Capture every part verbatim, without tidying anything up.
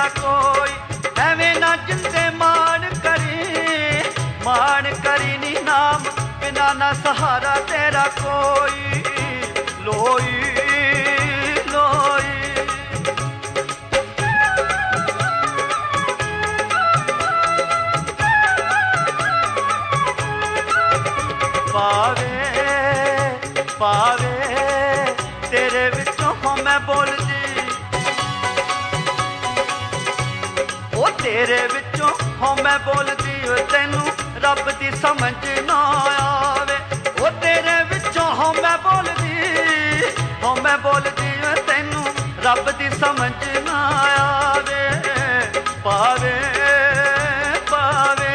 कोई, एवें ना जिंदे मान करी, मान करी नी नाम बिना ना सहारा तेरा कोई। लोई लोई पावे पावे तेरे विचों हो मैं बोलदी, ओ तेरे विचों हो मैं बोलदी, तैनू रब दी समझ ना आवे। ओ तेरे विचों हो मैं बोलदी, हो मैं बोलदी, तैनू रब दी समझ ना आवे। पावे पावे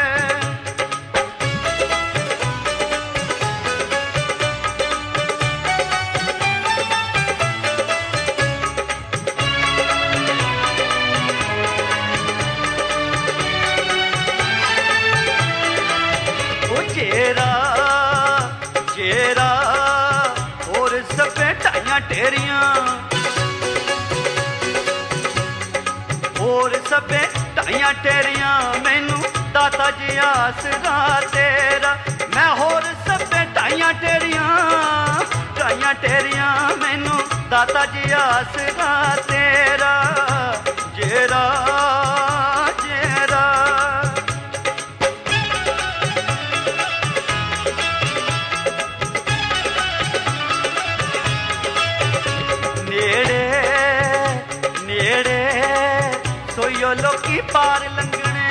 चेरा चेरा और सबे ढाइयां टेरियां, और सबे ढाइयां टेरियां मैनू दाता जी आसरा तेरा। मैं होर सबे ढाइयां टेरियां ढाइयां टेरियां मैनू दाता जी आसरा तेरा। जेरा जेरा सोयो लोकी पार लंघने,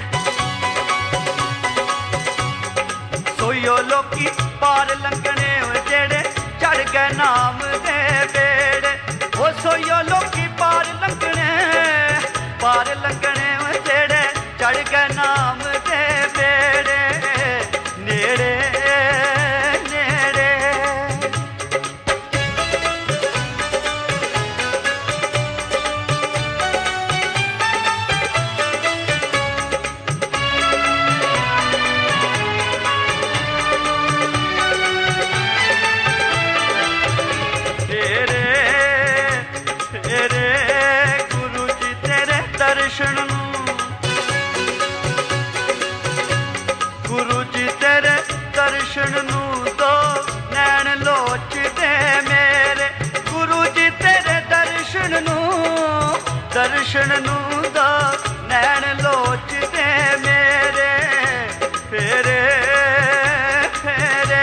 सोयो लोकी पार लंघने, जेड़े चढ़ गए नाम दे बेड़े। ओ सोयो लोकी पार लंघने पार लंघने, जेड़े चढ़ गए नाम दे बेड़े। नेड़े नेड़े दर्शन गुरु जी तेरे दर्शन नू दो नैन लोचदे मेरे। गुरु जी तेरे दर्शन नू दर्शन नू दो नैन लोचदे मेरे। फेरे फेरे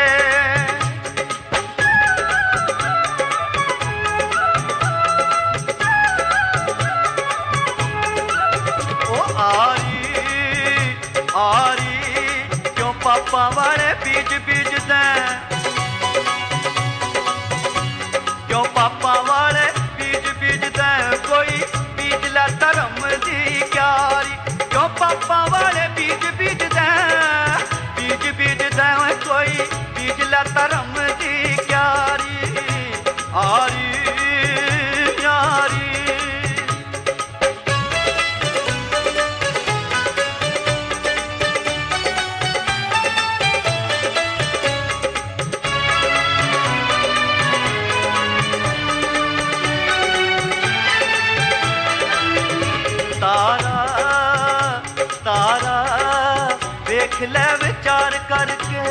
आरी आरी क्यों पापा वाले बीज बीज दे, क्यों पापा वाले बीज बीज दे, कोई बीज ला धर्म दी क्यारी। क्यों पापा वाले बीज बीज दे बीज बीज दे, कोई बीज ला धर्म दी क्यारी। आरी आरी तारा तारा देख ले विचार करके,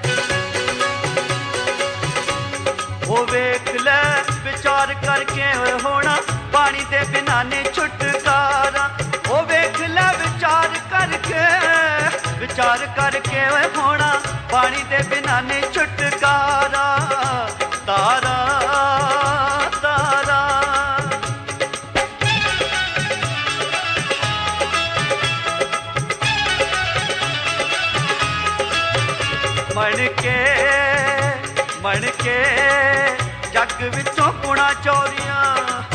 वो वेख ले विचार करके, होना पानी दे बिना ने छुटकारा। वो वेख ले विचार करके विचार करके, होना पानी दे बिना ने छुटकारा। तारा तारा मन के मन के जग विचों गुणा चोरियां,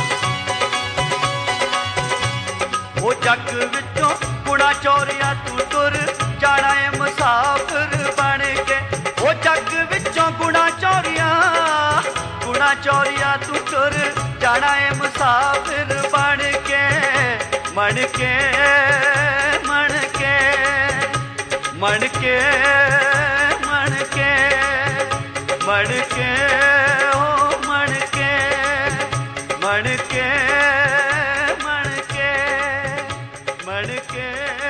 वो जग विचों गुणा चोरियां, तू तुर जाना है मुसाफिर बन के। वो जग विचों गुणा चोरियां गुणा चोरियां, तू तुर जाना है मुसाफिर बन के। मन के मन के मन के मन के मन के ओ मन के मन के मन के बन के